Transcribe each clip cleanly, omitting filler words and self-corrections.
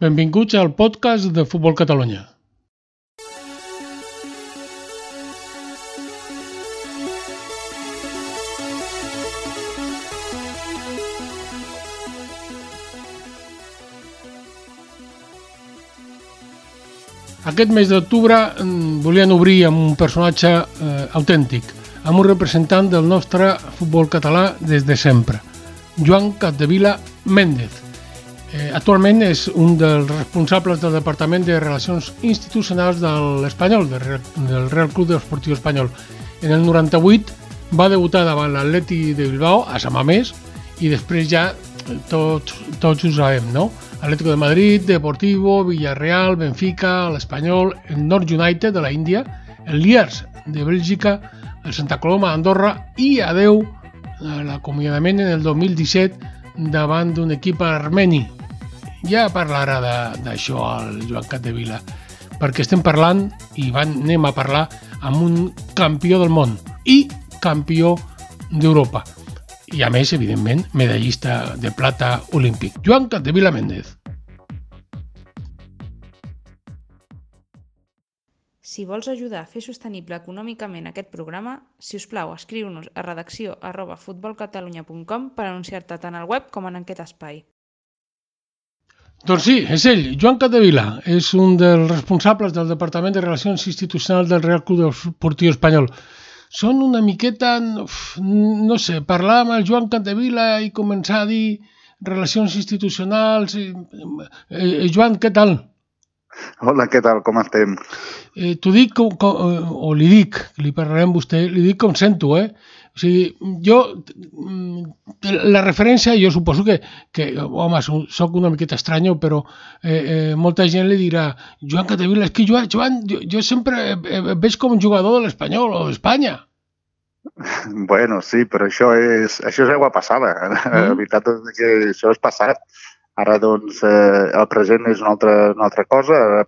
Benvinguts al podcast de Futbol Catalunya. Aquest mes d'octubre volien obrir amb un personatge autèntic, amb un representant del nostre futbol català des de sempre, Joan Capdevila Méndez. Actualment és un dels responsables del Departament de Relacions Institucionals de l'Espanyol, del Real Club Esportiu Espanyol. En el 98 va debutar davant l'Atleti de Bilbao, a Samamés, i després ja tots ho sabem, no? Atlético de Madrid, Deportivo, Villarreal, Benfica, l'Espanyol, el Nord United de la Índia, el Liers de Bèlgica, el Santa Coloma d'Andorra i adeu l'acomiadament en el 2017 davant d'un equip armeni. Ja parlarà d'això el Joan Capdevila, perquè estem parlant i anem a parlar amb un campió del món i campió d'Europa. I a més, evidentment, medallista de plata olímpic. Joan Capdevila Méndez. Si vols ajudar a fer sostenible econòmicament aquest programa, si us plau, escriu-nos a redacció@futbolcatalunya.com per anunciar-te tant al web com en aquest espai. Doncs sí, és ell, Joan Capdevila. És un dels responsables del Departament de Relacions Institucionals del Real Club Esportiu Espanyol. Són una miqueta, no sé, parlar amb el Joan Capdevila i començar a dir relacions institucionals. Joan, què tal? Hola, què tal? Com estem? T'ho dic, o li dic, li parlarem a vostè, li dic com sento, O sigui, jo, la referència, jo suposo que home, soc una miqueta estranyo, però molta gent li dirà Joan Capdevila, és que Joan, jo sempre veig com un jugador de l'Espanyol o d'Espanya. Bueno, sí, però això és aigua passada. La veritat és que això és passat. Ara, doncs, el present és una altra cosa. Ara,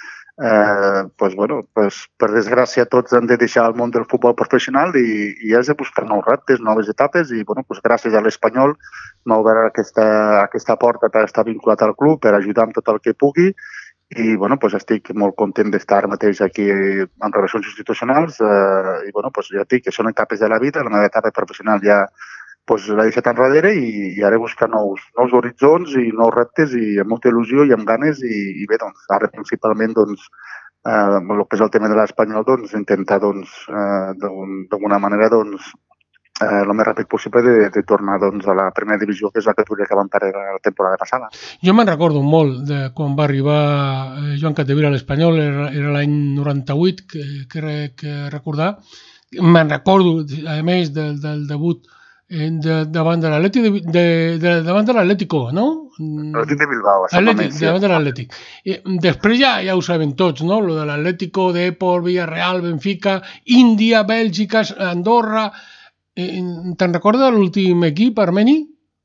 per desgràcia, tots han de deixar el món del futbol professional i has de buscar nous reptes, noves etapes i, gràcies a l'Espanyol m'ha obert aquesta porta per estar vinculat al club, per ajudar amb tot el que pugui i, estic molt content d'estar ara mateix aquí en relacions institucionals i, ja et dic que són etapes de la vida, la meva etapa professional ja l'he deixat enrere i ara buscar nous horitzons i nous reptes i amb molta il·lusió i amb ganes i bé, ara principalment el que és el tema de l'Espanyol, intentar d'alguna manera el més ràpid possible de tornar a la primera divisió, que és la categoria que vam perdre la temporada passada. Jo me'n recordo molt de quan va arribar Joan Capdevila a l'Espanyol, era l'any 98, que recordar. Me'n recordo, a més, del debut davant de l'Atlético, no? L'Atlètic de Bilbao, davant de l'Atlètic. Després ja ho sabem tots, no? Lo de l'Atlético, Depor, Villarreal, Benfica, Índia, Bèlgica, Andorra. Te'n recordes l'últim equip armeni?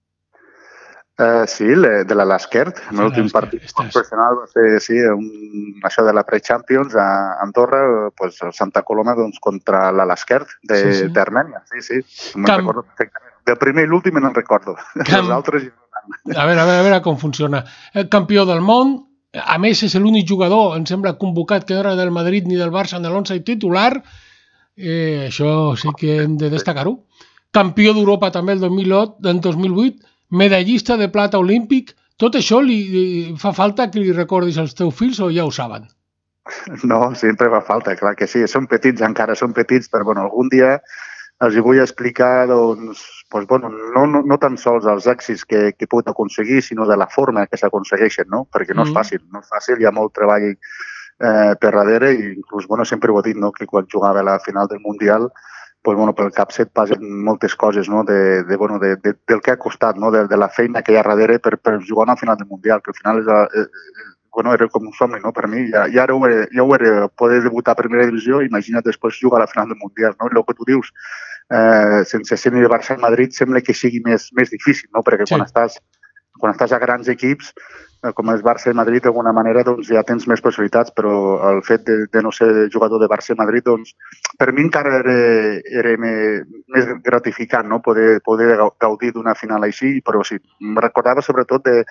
Sí, de la Laskert. L'últim partit professional va ser això de la Pre-Champions a Andorra, el Santa Coloma contra la Laskert d'Armènia. Sí. Me'n recordo perfectament. Del primer i l'últim me'n recordo. Els altres... A veure com funciona. El campió del món, a més és l'únic jugador, em sembla, convocat que no era del Madrid ni del Barça en l'11 titular. Això sí que hem de destacar-ho. Campió d'Europa també el 2008, medallista de plata olímpic. Tot això li fa falta que li recordis als teus fills o ja ho saben? No, sempre fa falta, clar que sí. Són petits encara, però algun dia els vull explicar no tan sols els èxits que puc aconseguir, sinó de la forma que s'aconsegueixen, no? Perquè no és fàcil, hi ha molt treball per darrere i inclús, sempre ho he dit, que quan jugava a la final del Mundial pel cap se't passen moltes coses del que ha costat, de la feina que hi ha darrere per jugar a una final del Mundial, que al final era com un somni per mi. I ara ho era poder debutar a primera divisió, imagina't després jugar a la final del Mundial. El que tu dius, sense ser ni de Barça i Madrid, sembla que sigui més difícil, perquè quan estàs a grans equips, com és Barça i Madrid, d'alguna manera ja tens més possibilitats, però el fet de no ser jugador de Barça i Madrid, per mi encara era més gratificant poder gaudir d'una final així, però sí, em recordava sobretot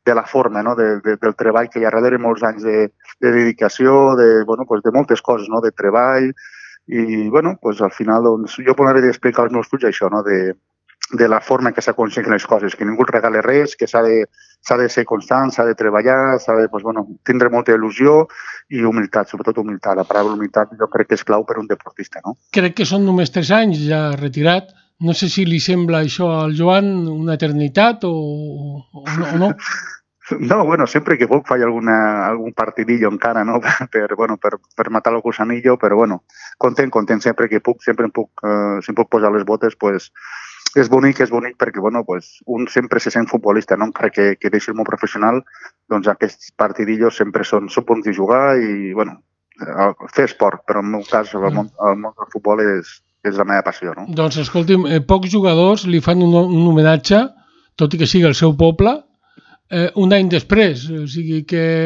de la forma, no? Del treball que hi ha darrere, molts anys de dedicació, de moltes coses, no? De treball, i al final jo m'agradaria explicar als meus fills això, no? De la forma que s'aconsegueixen les coses, que ningú et regala res, que s'ha de ser constant, s'ha de treballar, s'ha de tindre molta il·lusió i humilitat, sobretot humilitat. La paraula humilitat jo crec que és clau per un deportista, no? Crec que són només 3 anys ja retirat. No sé si li sembla això al Joan una eternitat o no. No, sempre que puc faig algun partidillo encara, no? per matar el gusanillo, però content, sempre que puc, si em puc posar les botes, pues, és bonic perquè un sempre se sent futbolista, no? Encara que deixi el món professional, doncs aquests partidillos sempre són bons de jugar i, fer esport, però en el meu cas el món del futbol és la meva passió, no? Doncs escolti'm, pocs jugadors li fan un homenatge, tot i que sigui el seu poble, un any després, o sigui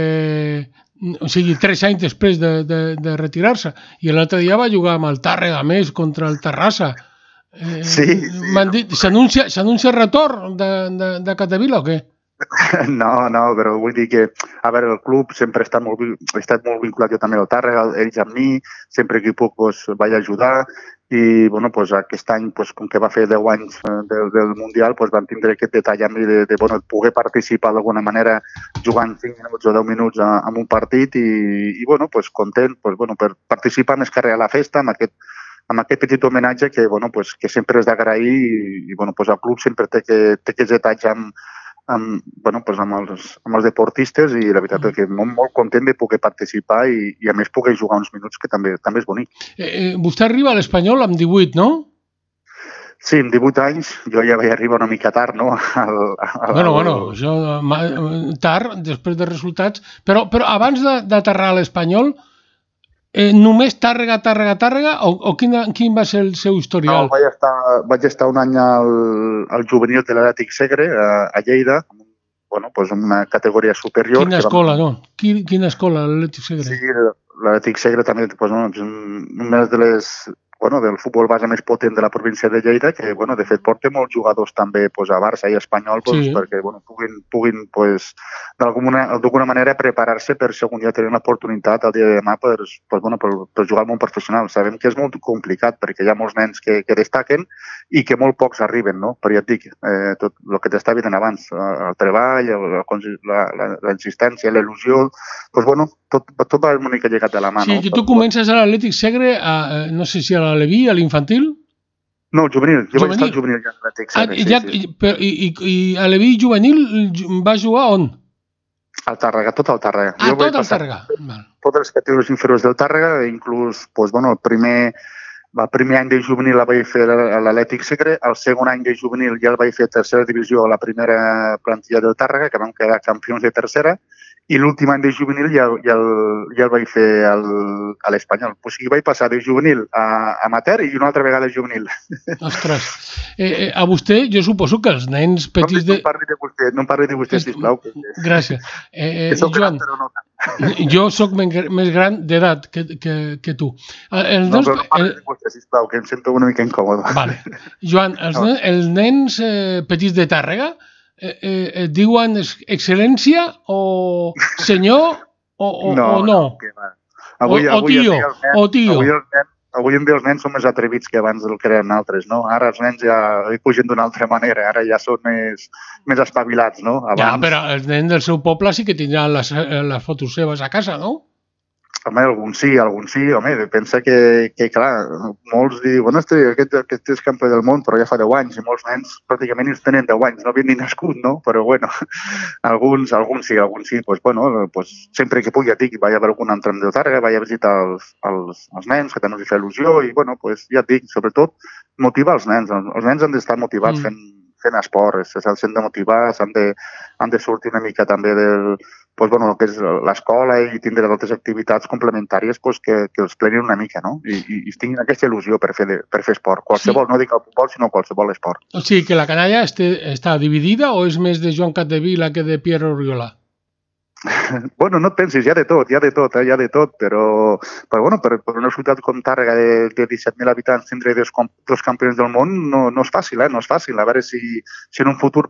3 anys després de retirar-se, i l'altre dia va jugar amb el Tàrrega més contra el Terrassa. Sí. M'han dit, s'anuncia retorn de Capdevila o què? No, però vull dir que, a veure, el club sempre he estat molt vinculat jo també al Tàrrega, ells amb mi, sempre que puc vaig ajudar, i aquest any, com que va fer 10 anys del Mundial, van tindre aquest detall a mi de poder participar d'alguna manera jugant 5 minuts o 10 minuts en un partit i content per participar més que res a la festa amb aquest petit homenatge que sempre és d'agrair i el club sempre té aquests detalls amb els deportistes i la veritat és que molt content de poder participar i a més poder jugar uns minuts que també és bonic. Vostè arriba a l'Espanyol amb 18, no? Sí, amb 18 anys jo ja vaig arribar una mica tard, no? Això tard, després de resultats, però abans d'aterrar a l'Espanyol, només Tàrrega o quin va ser el seu historial? No, vaig estar un any al juvenil de l'Atlètic Segre, a Lleida, en una categoria superior. Quina escola, no? Quina escola, l'Atlètic Segre? Sí, l'Atlètic Segre també és una del futbol base més potent de la província de Lleida, que de fet porta molts jugadors també a Barça i Espanyol perquè puguin d'alguna manera preparar-se per si algun dia tenen l'oportunitat el dia de demà per jugar al món professional. Sabem que és molt complicat perquè hi ha molts nens que destaquen i que molt pocs arriben, no? Però ja et dic, tot el que t'estava dient abans, el treball, la insistència, la il·lusió, tot va una mica llegat de la mà. Sí, que tu comences a l'Atlètic Segre, no sé si a l'Aleví, a l'infantil? No, juvenil. Jo vaig estar al juvenil ja a l'Atlètic Segre. I a l'Aleví juvenil va jugar on? Al Tàrrega, tot al Tàrrega. Tot al Tàrrega. Totes les categories inferiors del Tàrrega, inclús el primer any de juvenil la vaig fer a l'Atlètic Segre, el segon any de juvenil ja el vaig fer a tercera divisió a la primera plantilla del Tàrrega, que vam quedar campions de tercera, i l'últim any de juvenil ja el vaig fer a l'Espanyol. O sigui, vaig passar de juvenil a amateur i una altra vegada juvenil. Ostres, a vostè jo suposo que els nens petits de... No em parli de vostè, sisplau. Gràcies. Joan, jo sóc més gran d'edat que tu. No parli de vostè, sisplau, que em sento una mica incòmode. Vale. Joan, els nens petits de Tàrrega et diuen excel·lència o senyor o no? O tio. Avui en dia els nens són més atrevits que abans del que eren altres, no? Ara els nens ja pugen d'una altra manera, ara ja són més espavilats, no? Ja, però els nens del seu poble sí que tindran les fotos seves a casa, no? Home, alguns sí. Home, pensa que clar, molts diuen, aquest és campió del món, però ja fa 10 anys, i molts nens pràcticament ells tenen 10 anys, no havien ni nascut, no? Però alguns sí. Sempre que pugui, ja et dic, vaig a veure algun entrenador del Tàrrega, vaig a visitar els nens, que també els fa il·lusió, i ja et dic, sobretot, motivar els nens. Els nens han d'estar motivats fent esport, s'han de motivar, han de sortir una mica també del que és l'escola i tindre altres activitats complementàries que els plenin una mica, no? I tinguin aquesta il·lusió per fer esport. Qualsevol, no dic el futbol, sinó qualsevol esport. O sigui que la canalla està dividida o és més de Joan Capdevila que de Pierre Oriola? No et pensis, hi ha de tot, però per una ciutat com Tàrrega de 17.000 habitants tindre dos campions del món no és fàcil, no és fàcil. A veure si en un futur pot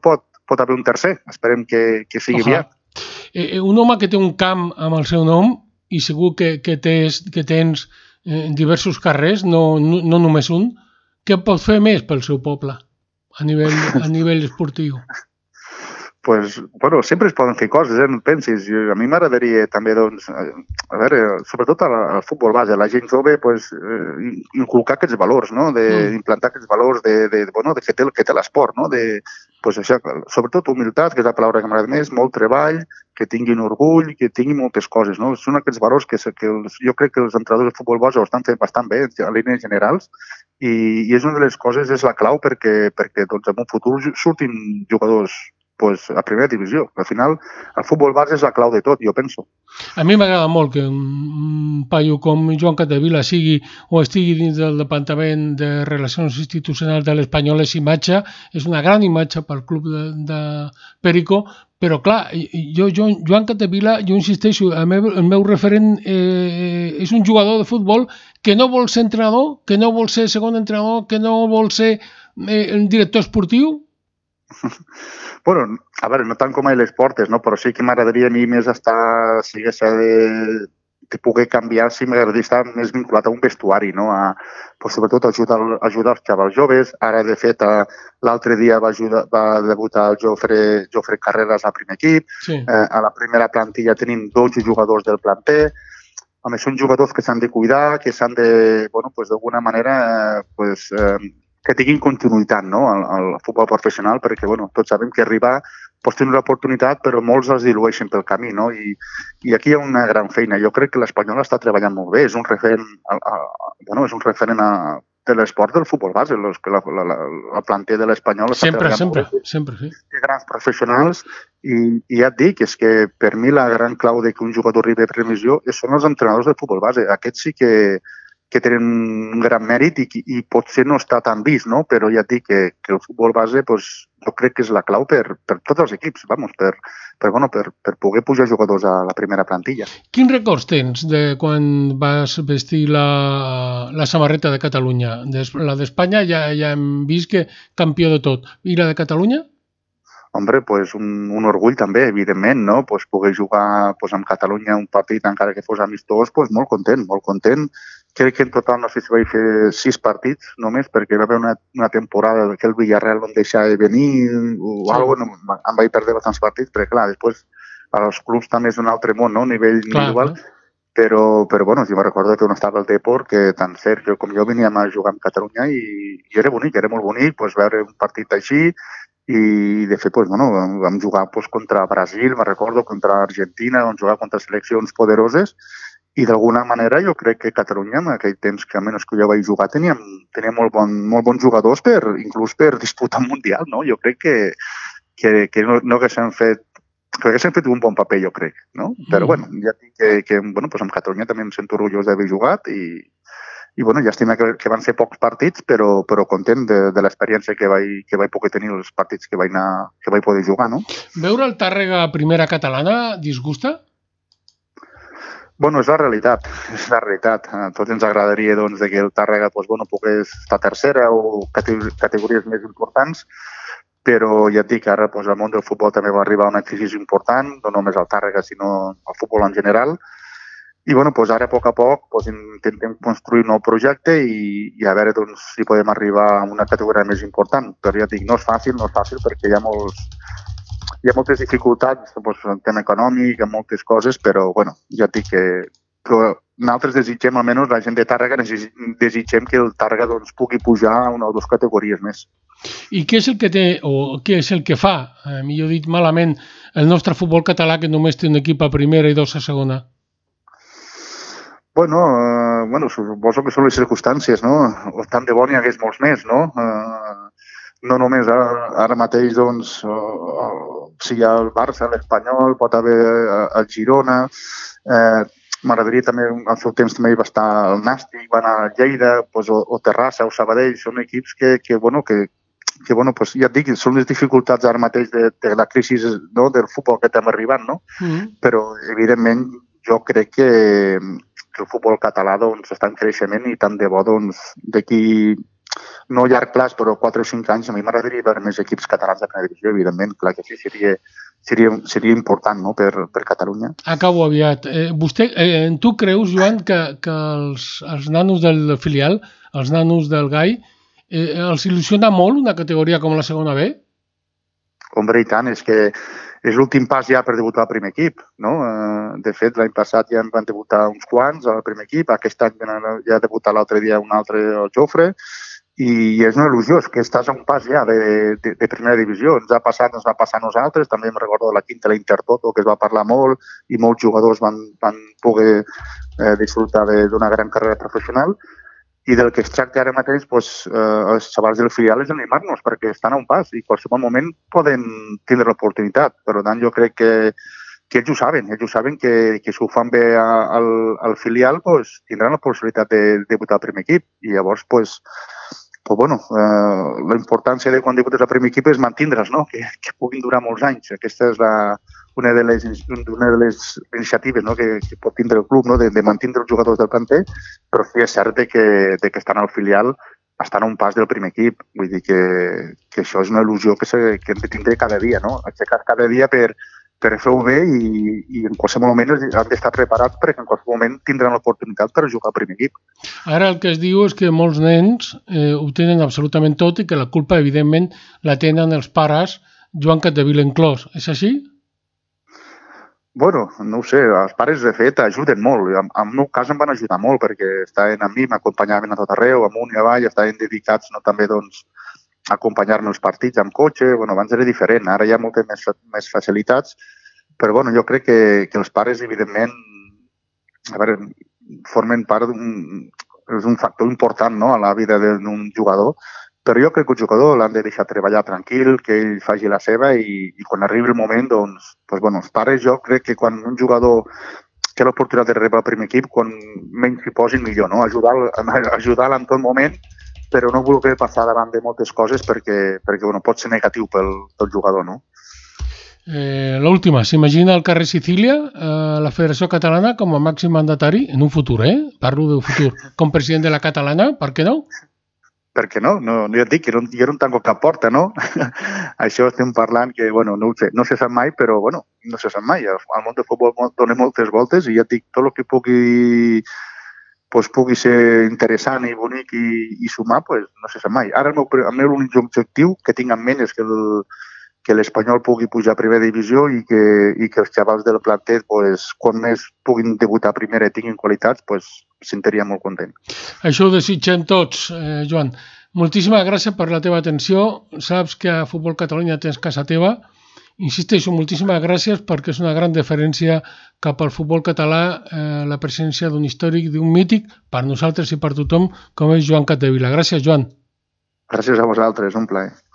pot haver un tercer. Esperem que sigui aviat. Un home que té un camp amb el seu nom i segur que tens diversos carrers, no només un, què pot fer més pel seu poble a nivell esportiu? Pues, bueno, sempre es poden fer coses, no pensis. A mi m'agradaria també, doncs, a veure, sobretot al futbol base, a la gent jove, pues, inculcar aquests valors, no? D'implantar aquests valors que té l'esport, no? Pues això, sobretot humilitat, que és la paraula que m'agrada més, molt treball, que tinguin orgull, que tinguin moltes coses, no? Són aquests valors que jo crec que els entrenadors de futbol base ho estan fent bastant bé, a línies generals, i és una de les coses, és la clau perquè doncs, en un futur surtin jugadors pues, a primera divisió. Al final, el futbol base és la clau de tot, jo penso. A mi m'agrada molt que un paio com Joan Capdevila estigui dins del Departament de Relacions Institucionals de l'Espanyol. Imatge, és una gran imatge pel club de Perico, però clar, Joan Capdevila, jo insisteixo, el meu referent és un jugador de futbol que no vol ser entrenador, que no vol ser segon entrenador, que no vol ser director esportiu. Bueno, a veure, no tant com a l'Esportes, no? Però sí que m'agradaria a mi més estar, si hagués de poder canviar, sí m'agradaria estar més vinculat a un vestuari, no? Pues, sobretot ajudar els xavals joves. Ara, de fet, l'altre dia va debutar el Jofre Carreras al primer equip. Sí. A la primera plantilla tenim 12 jugadors del planter. A més, són jugadors que s'han de cuidar, que s'han de, bueno, pues, d'alguna manera, que tinguin continuïtat, no? al futbol professional, perquè bueno, tots sabem que arribar pots tenir una oportunitat, però molts els dilueixen pel camí, no? I aquí hi ha una gran feina. Jo crec que l'Espanyol està treballant molt bé, és un referent, de l'esport del futbol base, el planter de l'Espanyol està treballant molt bé. Sempre, sí. Té grans professionals i ja et dic, és que per mi la gran clau de que un jugador arribi a previsió són els entrenadors del futbol base. Aquests sí que tenen un gran mèrit i potser no està tan vist, no? Però ja et dic que el futbol base jo crec que és la clau per tots els equips, per poder pujar jugadors a la primera plantilla. Quins records tens de quan vas vestir la samarreta de Catalunya? La d'Espanya ja hem vist que campió de tot. I la de Catalunya? Hombre, pues un orgull també, evidentment, no? Pues poder jugar amb Catalunya un partit, encara que fos amistós, pues molt content. Crec que en total no sé si vaig fer 6 partits només, perquè va haver una temporada que el Villarreal no em deixava venir o alguna cosa, em vaig perdre bastants partits, perquè clar, després els clubs també és un altre món, no? A nivell individual, però bueno, jo me recordo que on estava el Depor, que tant Sergio com jo veníem a jugar amb Catalunya i era bonic, era molt bonic veure un partit així. I de fet, vam jugar contra Brasil, me recordo, contra Argentina, vam jugar contra seleccions poderoses i d'alguna manera jo crec que Catalunya, en aquell temps que almenys que jo vaig jugar, tenia molt bons jugadors inclús per disputar un mundial, no? Jo crec que no haguessin fet un bon paper, jo crec, no? Però bueno, ja dic que amb Catalunya també em sento orgullós d'haver jugat i llàstima que van ser pocs partits, però content de l'experiència que vaig poder tenir els partits que vaig poder jugar, no? Veure el Tàrrega primera catalana disgusta? Bueno, és la realitat. A tots ens agradaria que el Tàrrega pogués estar tercera o categories més importants, però ja et dic, ara el món del futbol també va arribar a una crisi important, no només al Tàrrega, sinó al futbol en general. I ara, a poc intentem construir un nou projecte i a veure si podem arribar a una categoria més important. Però ja et dic, no és fàcil perquè hi ha moltes dificultats en tema econòmic, en moltes coses, però ja et dic que nosaltres desitgem, almenys la gent de Tàrrega, desitgem que el Tàrrega pugui pujar a una o dues categories més. I què és el que té, o què és el que fa, millor dit malament, el nostre futbol català que només té un equip a primera i 2 a segona? Bueno, suposo que són les circumstàncies, no? Tant de bo n'hi hagués molts més, no? No només ara mateix, si hi ha el Barça, l'Espanyol, pot haver el Girona. M'agradaria també, al seu temps també hi va estar el Nàstic, va anar a Lleida, o Terrassa, o Sabadell. Són equips que ja et dic, són les dificultats ara mateix de la crisi del futbol que estem arribant, no? Però, evidentment, jo crec que el futbol català està en creixement i tant de bo d'aquí no a llarg plaç, però 4 o 5 anys, a mi m'agradaria veure més equips catalans de primera divisió, evidentment, clar que sí, seria important, no?, per Catalunya. Acabo aviat. Tu creus, Joan, que els nanos del filial, els nanos del Gai, els il·lusiona molt una categoria com la segona B? Hombre, i tant, és que és l'últim pas ja per debutar al primer equip, no? De fet, l'any passat ja en van debutar uns quants al primer equip, aquest any ja ha debutat l'altre dia un altre, el Jofre, i és una il·lusió, és que estàs a un pas ja de primera divisió. Ens va passar a nosaltres, també em recordo de la quinta, l'Intertoto, que es va parlar molt i molts jugadors van poder disfrutar d'una gran carrera professional. I del que es tracta ara mateix, els xavals del filial és animar-nos, perquè estan a un pas i en qualsevol moment poden tindre l'oportunitat. Per tant, jo crec que ells ho saben que si ho fan bé al filial tindran la possibilitat de debutar al primer equip. I llavors, la importància de quan debutes al primer equip és mantindre's, no? Que puguin durar molts anys. Aquesta és una de les iniciatives, no?, que pot tindre el club, no?, de mantindre els jugadors del planter, però sí és cert que estan al filial, estan a un pas del primer equip. Vull dir que això és una il·lusió que hem de tindre cada dia, no? Aixecar cada dia per fer-ho bé i en qualsevol moment han d'estar preparats perquè en qualsevol moment tindran l'oportunitat per jugar al primer equip. Ara el que es diu és que molts nens ho tenen absolutament tot i que la culpa, evidentment, la tenen els pares, Joan Capdevila inclòs. És així? Bueno, no ho sé, els pares de fet ajuden molt. En el meu cas em van ajudar molt perquè estaven amb mi, m'acompanyaven a tot arreu, amunt i avall, estaven dedicats també a acompanyar-me als partits amb cotxe. Abans era diferent, ara hi ha moltes més facilitats, però jo crec que els pares, evidentment, formen part és un factor important, no?, a la vida d'un jugador, però jo crec que el jugador l'han de deixar treballar tranquil, que ell faci la seva i quan arribi el moment, els pares, jo crec que quan un jugador té l'oportunitat de rebre el primer equip, quan menys s'hi posin millor, no? Ajudar-lo en tot moment, però no voler passar davant de moltes coses perquè pot ser negatiu pel jugador, no? L'última, s'imagina el carrer Sicília, la Federació Catalana com a màxim mandatari en un futur, parlo d'un futur, com president de la catalana, per què no? Per què no? Jo et dic que jo no tanco cap porta, no? Això estem parlant que, no ho sé, no se sap mai, però, no se sap mai. El món del futbol dona moltes voltes i ja et dic, tot el que pugui ser interessant i bonic i sumar, no se sap mai. Ara el meu únic objectiu que tinc en ment és que l'Espanyol pugui pujar a primera divisió i que els xavals del planter, quan més puguin debutar a primera i tinguin qualitats, sentiria molt content. Això ho desitgem tots, Joan. Moltíssimes gràcies per la teva atenció. Saps que a Futbol Catalunya tens casa teva. Insisteixo, moltíssimes gràcies perquè és una gran deferència cap al futbol català la presència d'un històric, d'un mític, per nosaltres i per tothom, com és Joan Capdevila. Gràcies, Joan. Gràcies a vosaltres, un plaer.